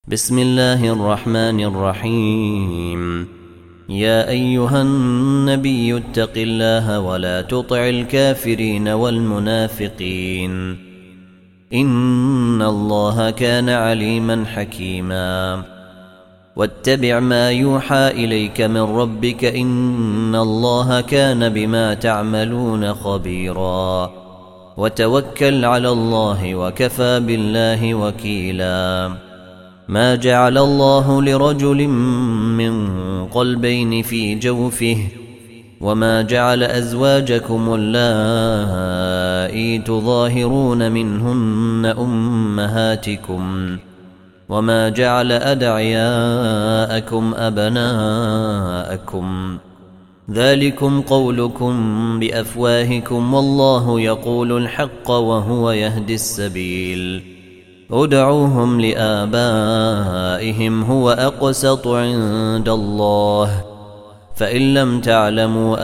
بسم الله الرحمن الرحيم. يا أيها النبي اتق الله ولا تطع الكافرين والمنافقين، إن الله كان عليما حكيما. واتبع ما يوحى إليك من ربك، إن الله كان بما تعملون خبيرا. وتوكل على الله وكفى بالله وكيلا. ما جعل الله لرجل من قلبين في جوفه، وما جعل أزواجكم اللائي تظاهرون منهن أمهاتكم، وما جعل أدعياءكم أبناءكم، ذلكم قولكم بأفواهكم، والله يقول الحق وهو يهدي السبيل. ادعوهم لآبائهم هو أقسط عند الله، فإن لم تعلموا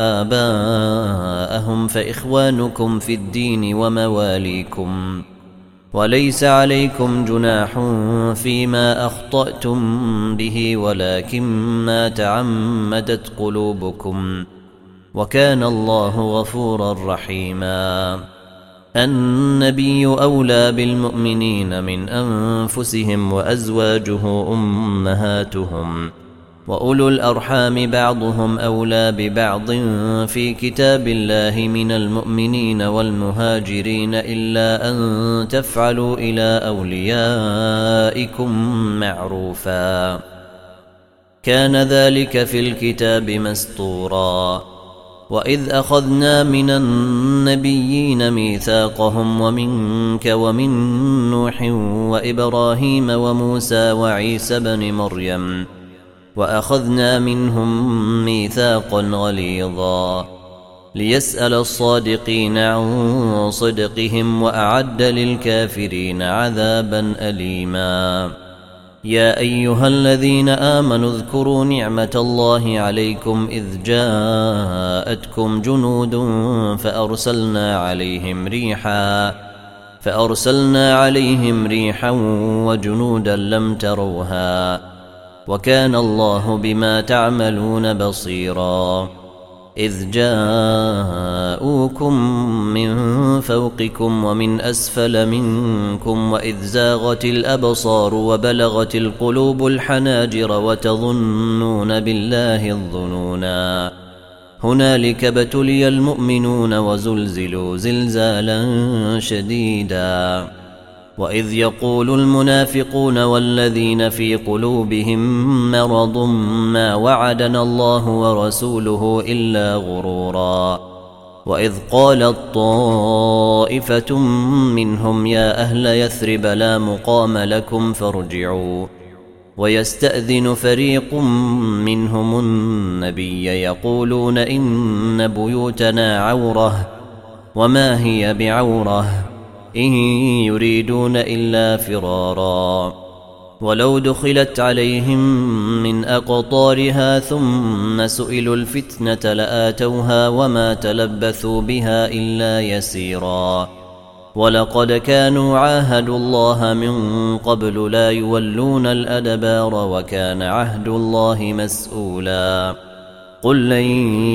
آباءهم فإخوانكم في الدين ومواليكم، وليس عليكم جناح فيما أخطأتم به، ولكن ما تعمدت قلوبكم، وكان الله غفورا رحيما. النبي أولى بالمؤمنين من أنفسهم، وأزواجه أمهاتهم، وأولو الأرحام بعضهم أولى ببعض في كتاب الله من المؤمنين والمهاجرين، إلا أن تفعلوا إلى أوليائكم معروفا، كان ذلك في الكتاب مسطورا. وإذ أخذنا من النبيين ميثاقهم ومنك ومن نوح وإبراهيم وموسى وعيسى بن مريم، وأخذنا منهم ميثاقا غليظا، ليسأل الصادقين عن صدقهم، وأعد للكافرين عذابا أليما. يا أيها الذين آمنوا اذكروا نعمة الله عليكم إذ جاءتكم جنود فأرسلنا عليهم ريحا وجنودا لم تروها، وكان الله بما تعملون بصيرا. إذ جاءوكم من فوقكم ومن أسفل منكم، وإذ زاغت الأبصار وبلغت القلوب الحناجر، وتظنون بالله الظنونا. هنالك ابتلي المؤمنون وزلزلوا زلزالا شديدا. وإذ يقول المنافقون والذين في قلوبهم مرض ما وعدنا الله ورسوله إلا غرورا. وإذ قالت طائفة منهم يا أهل يثرب لا مقام لكم فارجعوا، ويستأذن فريق منهم النبي يقولون إن بيوتنا عورة، وما هي بعورة، إن يريدون إلا فرارا. ولو دخلت عليهم من أقطارها ثم سئلوا الفتنة لآتوها، وما تلبثوا بها إلا يسيرا. ولقد كانوا عاهدوا الله من قبل لا يولون الأدبار، وكان عهد الله مسؤولا. قل لن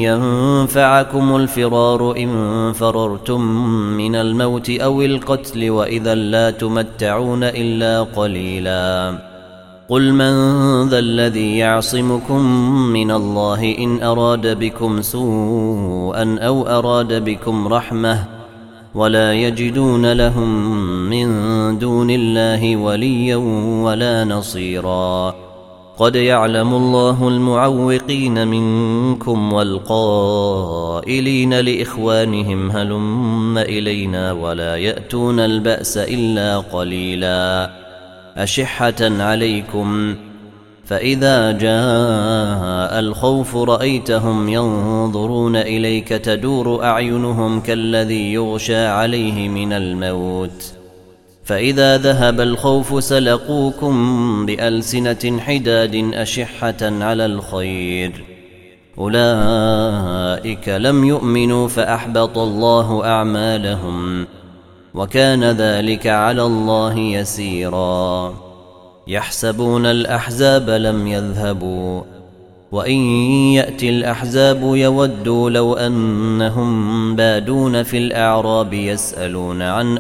ينفعكم الفرار إن فررتم من الموت أو القتل، وإذا لا تمتعون إلا قليلا. قل من ذا الذي يعصمكم من الله إن أراد بكم سوءا أو أراد بكم رحمة، ولا يجدون لهم من دون الله وليا ولا نصيرا. قد يعلم الله المعوقين منكم والقائلين لإخوانهم هلم إلينا، ولا يأتون البأس إلا قليلا، أشحة عليكم. فإذا جاء الخوف رأيتهم ينظرون إليك تدور أعينهم كالذي يغشى عليه من الموت، فإذا ذهب الخوف سلقوكم بألسنة حداد أشحة على الخير. أولئك لم يؤمنوا فأحبط الله أعمالهم، وكان ذلك على الله يسيرا. يحسبون الأحزاب لم يذهبوا وإن يأتي الأحزاب يودوا لو أنهم بادون في الأعراب يسألون عن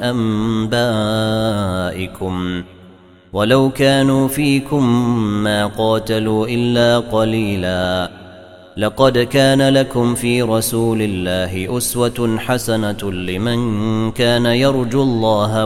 أنبائكم ولو كانوا فيكم ما قاتلوا إلا قليلا لقد كان لكم في رسول الله أسوة حسنة لمن كان يرجو الله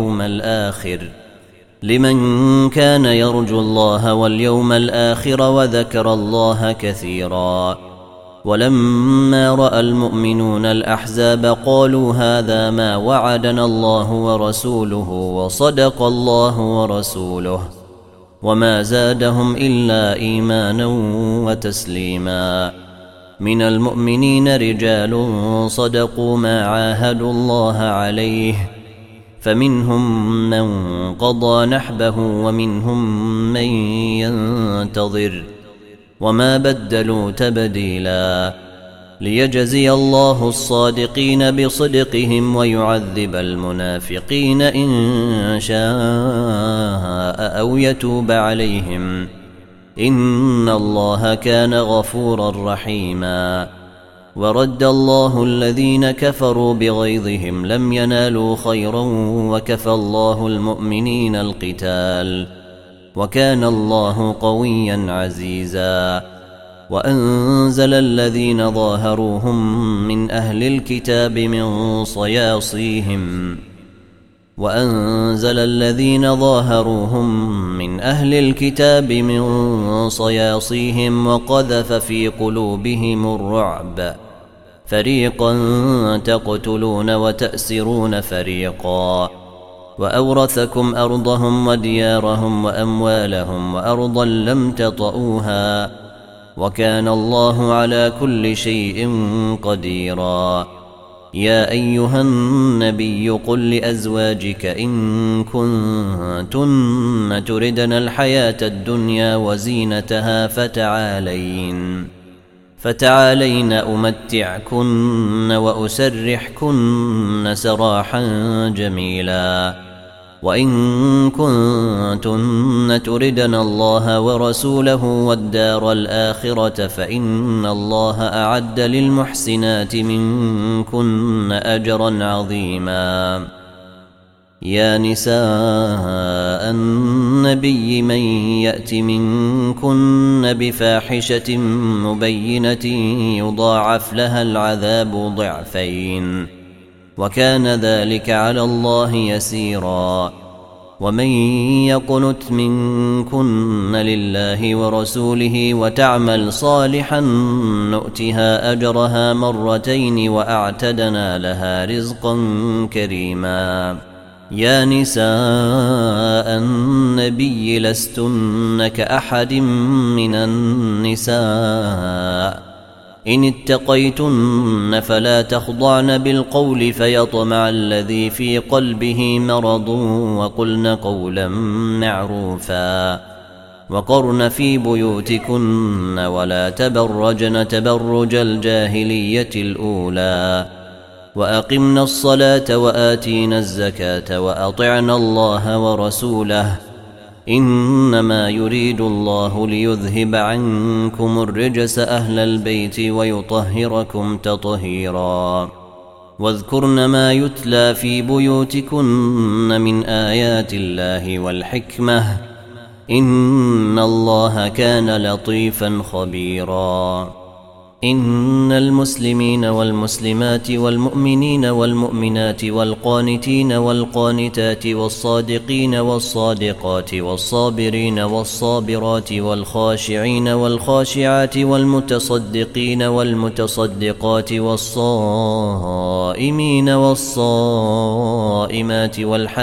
واليوم الآخر وذكر الله كثيرا. ولما رأى المؤمنون الأحزاب قالوا هذا ما وعدنا الله ورسوله وصدق الله ورسوله وما زادهم إلا إيمانا وتسليما. من المؤمنين رجال صدقوا ما عاهدوا الله عليه فمنهم من قضى نحبه ومنهم من ينتظر وما بدلوا تبديلا ليجزي الله الصادقين بصدقهم ويعذب المنافقين إن شاء أو يتوب عليهم إن الله كان غفورا رحيما. ورد الله الذين كفروا بغيظهم لم ينالوا خيرا وكفى الله المؤمنين القتال وكان الله قويا عزيزا. وأنزل الذين ظاهروهم من أهل الكتاب من صياصيهم وقذف في قلوبهم الرعب فريقا تقتلون وتأسرون فريقا وأورثكم أرضهم وديارهم وأموالهم وأرضا لم تطئوها وكان الله على كل شيء قديرا. يا أيها النبي قل لأزواجك إن كنتن تردن الحياة الدنيا وزينتها فتعالين أمتعكن وأسرحكن سراحا جميلا. وإن كنتن تردن الله ورسوله والدار الآخرة فإن الله أعد للمحسنات منكن أجرا عظيما. يا نساء النبي من يأت منكن بفاحشة مبينة يضاعف لها العذاب ضعفين وكان ذلك على الله يسيرا. ومن يقنت منكن لله ورسوله وتعمل صالحا نؤتها أجرها مرتين وأعتدنا لها رزقا كريما. يا نساء النبي لستن كأحد من النساء إن اتقيتن فلا تخضعن بالقول فيطمع الذي في قلبه مرض وقلن قولا معروفا وقرن في بيوتكن ولا تبرجن تبرج الجاهلية الأولى وأقمنا الصلاة وآتينا الزكاة وأطعنا الله ورسوله إنما يريد الله ليذهب عنكم الرجس أهل البيت ويطهركم تطهيرا. واذكرن ما يتلى في بيوتكن من آيات الله والحكمة إن الله كان لطيفا خبيرا. إن المسلمين والمسلمات والمؤمنين والمؤمنات والقانتين والقانتات والصادقين والصادقات والصابرين والصابرات والخاشعين والخاشعات والمتصدقين والمتصدقات والصائمين والصائمات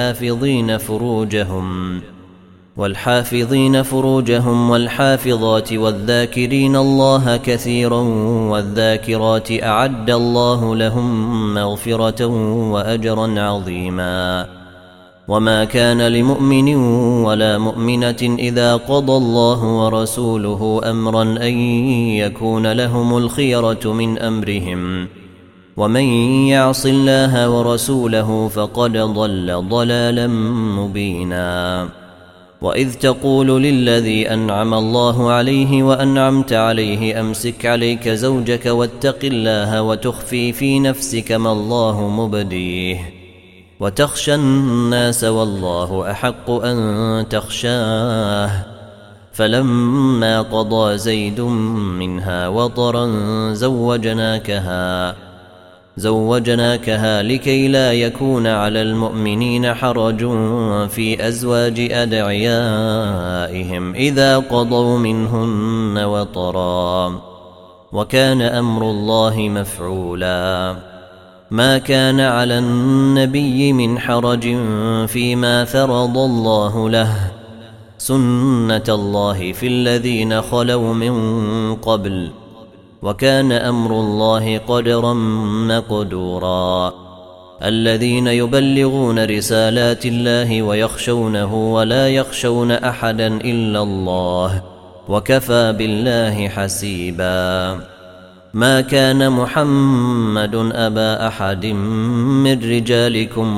والحافظين فروجهم والحافظات والذاكرين الله كثيرا والذاكرات أعد الله لهم مغفرة وأجرا عظيما. وما كان لمؤمن ولا مؤمنة إذا قضى الله ورسوله أمرا أن يكون لهم الخيرة من أمرهم ومن يعص الله ورسوله فقد ضل ضلالا مبينا. وإذ تقول للذي أنعم الله عليه وأنعمت عليه أمسك عليك زوجك واتق الله وتخفي في نفسك ما الله مبديه وتخشى الناس والله أحق أن تخشاه فلما قضى زيد منها وطرا زوجناكها لكي لا يكون على المؤمنين حرج في أزواج أدعيائهم إذا قضوا منهن وطرا وكان أمر الله مفعولا ما كان على النبي من حرج فيما فرض الله له سنة الله في الذين خلوا من قبل وكان أمر الله قدرا مقدورا الذين يبلغون رسالات الله ويخشونه ولا يخشون أحدا إلا الله وكفى بالله حسيبا ما كان محمد أبا أحد من رجالكم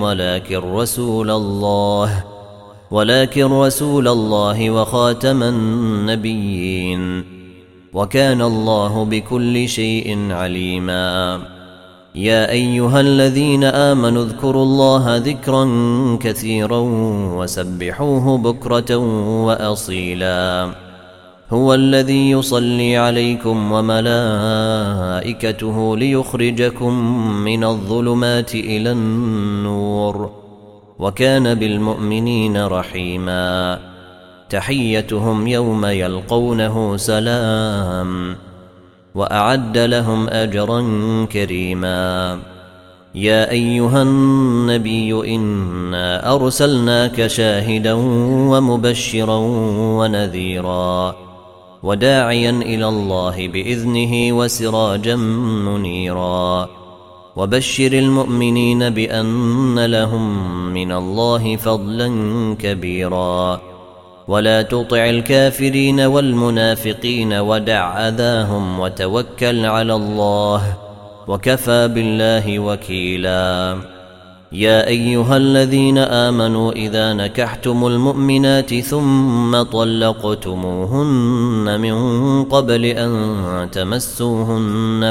ولكن رسول الله وخاتم النبيين وكان الله بكل شيء عليما يا أيها الذين آمنوا اذكروا الله ذكرا كثيرا وسبحوه بكرة وأصيلا هو الذي يصلي عليكم وملائكته ليخرجكم من الظلمات إلى النور وكان بالمؤمنين رحيما تحيتهم يوم يلقونه سلام وأعد لهم أجرا كريما يا أيها النبي إنا أرسلناك شاهدا ومبشرا ونذيرا وداعيا إلى الله بإذنه وسراجا منيرا وبشر المؤمنين بأن لهم من الله فضلا كبيرا ولا تطع الكافرين والمنافقين ودع أذاهم وتوكل على الله وكفى بالله وكيلا يا أيها الذين آمنوا إذا نكحتم المؤمنات ثم طلقتموهن من قبل أن تمسوهن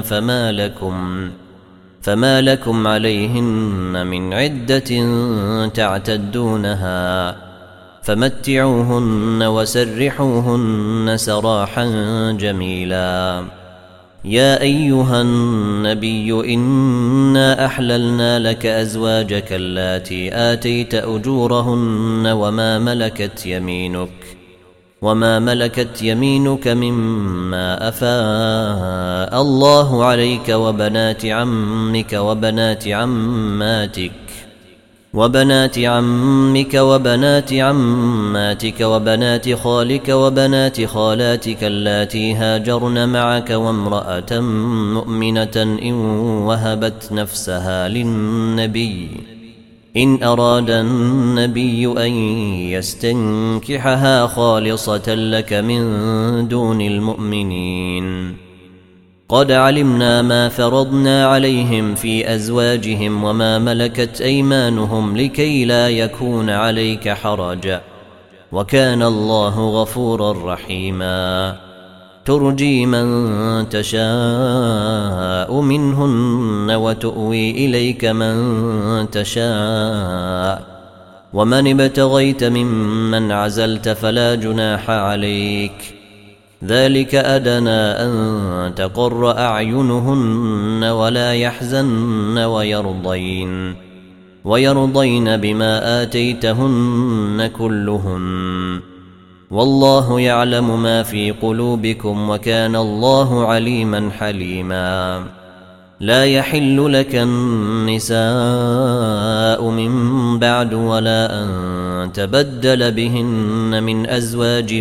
فما لكم عليهن من عدة تعتدونها فمتعوهن وسرحوهن سراحا جميلا يا أيها النبي إنا أحللنا لك أزواجك اللاتي آتيت أجورهن وما ملكت يمينك مما أفاء الله عليك وبنات عمك وبنات عماتك وبنات خالك وبنات خالاتك اللاتي هاجرن معك وامرأة مؤمنة إن وهبت نفسها للنبي إن أراد النبي أن يستنكحها خالصة لك من دون المؤمنين قد علمنا ما فرضنا عليهم في أزواجهم وما ملكت أيمانهم لكي لا يكون عليك حرج وكان الله غفورا رحيما ترجي من تشاء منهن وتؤوي إليك من تشاء ومن ابتغيت ممن عزلت فلا جناح عليك ذلك أدنى أن تقر أعينهن ولا يحزن ويرضين بما آتيتهن كلهن والله يعلم ما في قلوبكم وكان الله عليما حليما لا يحل لك النساء من بعد ولا أن تبدل بهن من أزواج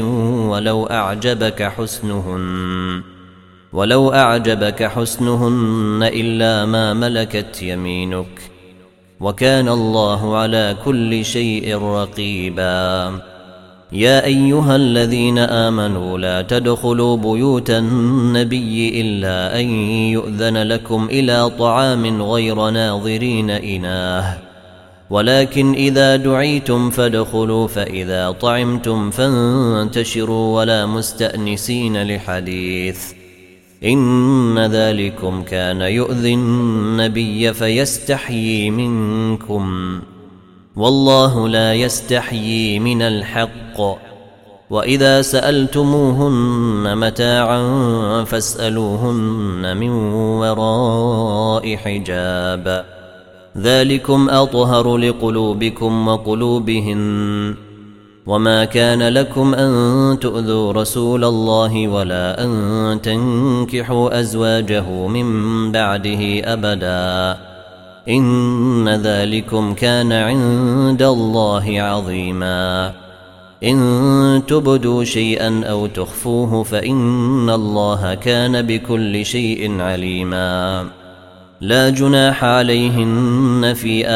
ولو أعجبك حسنهن إلا ما ملكت يمينك وكان الله على كل شيء رقيبا يا أيها الذين آمنوا لا تدخلوا بيوت النبي إلا أن يؤذن لكم إلى طعام غير ناظرين إناه ولكن إذا دعيتم فادخلوا فإذا طعمتم فانتشروا ولا مستأنسين لحديث إن ذلكم كان يؤذي النبي فيستحيي منكم والله لا يستحيي من الحق وإذا سألتموهن متاعا فاسألوهن من وراء حجاب ذلكم أطهر لقلوبكم وقلوبهن وما كان لكم أن تؤذوا رسول الله ولا أن تنكحوا أزواجه من بعده أبدا إن ذلكم كان عند الله عظيما إن تبدوا شيئا أو تخفوه فإن الله كان بكل شيء عليما لا جناح عليهن في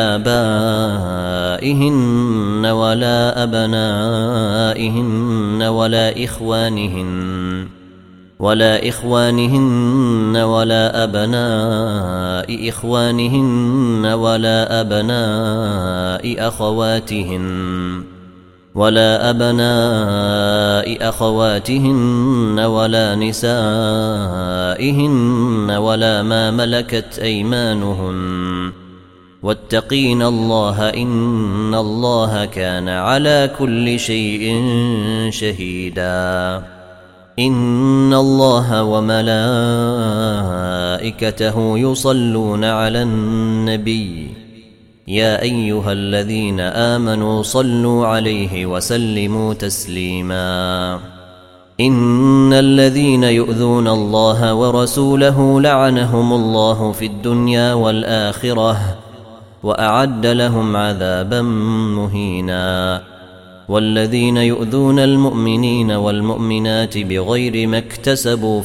آبائهن ولا أبنائهن ولا إخوانهن ولا أبناء إخوانهن ولا أبناء أخواتهن ولا نسائهن ولا ما ملكت أيمانهن واتقين الله إن الله كان على كل شيء شهيدا إن الله وملائكته يصلون على النبي يا أيها الذين آمنوا صلوا عليه وسلموا تسليما إن الذين يؤذون الله ورسوله لعنهم الله في الدنيا والآخرة وأعد لهم عذابا مهينا والذين يؤذون المؤمنين والمؤمنات بغير ما اكتسبوا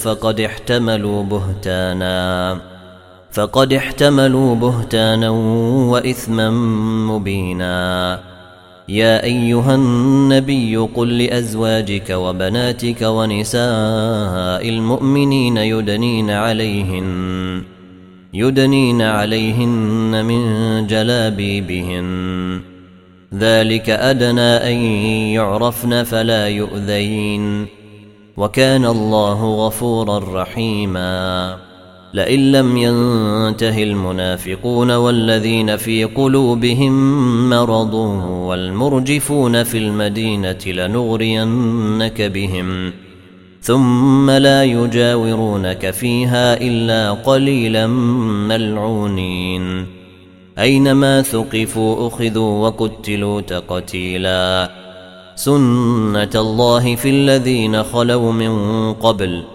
فقد احتملوا بهتانا وإثما مبينا يا أيها النبي قل لأزواجك وبناتك ونساء المؤمنين يدنين عليهن من جلابيبهن ذلك أدنى أن يعرفن فلا يؤذين وكان الله غفورا رحيما لئن لم ينته المنافقون والذين في قلوبهم مرض والمرجفون في المدينة لنغرينك بهم ثم لا يجاورونك فيها إلا قليلا ملعونين أينما ثقفوا أخذوا وقتلوا تقتيلا سنة الله في الذين خلوا من قبل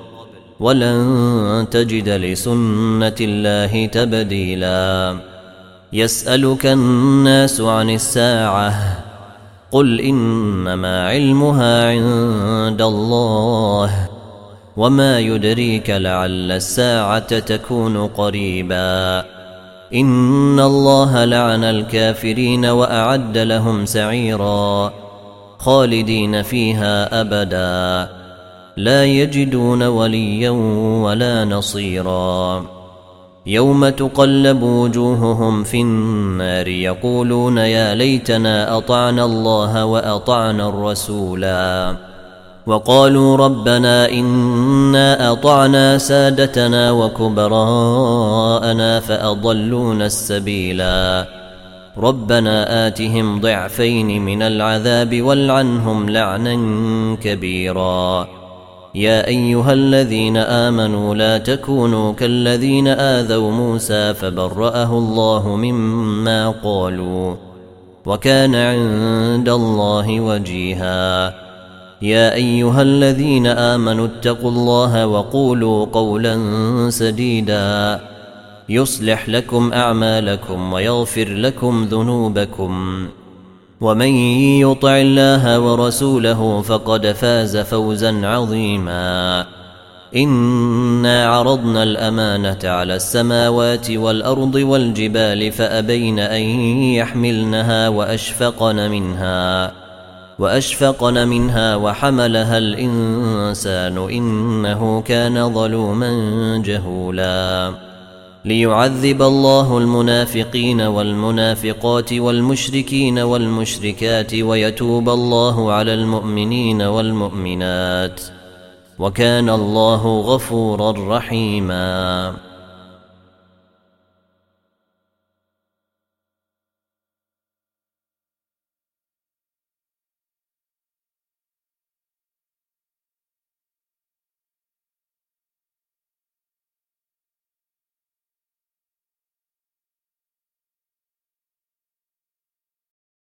ولن تجد لسنة الله تبديلا يسألك الناس عن الساعة قل إنما علمها عند الله وما يدريك لعل الساعة تكون قريبا إن الله لعن الكافرين وأعد لهم سعيرا خالدين فيها أبدا لا يجدون وليا ولا نصيرا يوم تقلب وجوههم في النار يقولون يا ليتنا أطعنا الله وأطعنا الرسولا وقالوا ربنا إنا أطعنا سادتنا وكبراءنا فأضلونا السبيلا ربنا آتهم ضعفين من العذاب والعنهم لعنا كبيرا يا أيها الذين آمنوا لا تكونوا كالذين آذوا موسى فبرأه الله مما قالوا وكان عند الله وجيها يا أيها الذين آمنوا اتقوا الله وقولوا قولا سديدا يصلح لكم أعمالكم ويغفر لكم ذنوبكم ومن يطع الله ورسوله فقد فاز فوزا عظيما إنا عرضنا الأمانة على السماوات والأرض والجبال فأبين أن يحملنها وأشفقن منها وحملها الإنسان إنه كان ظلوما جهولا ليعذب الله المنافقين والمنافقات والمشركين والمشركات ويتوب الله على المؤمنين والمؤمنات وكان الله غفورا رحيما.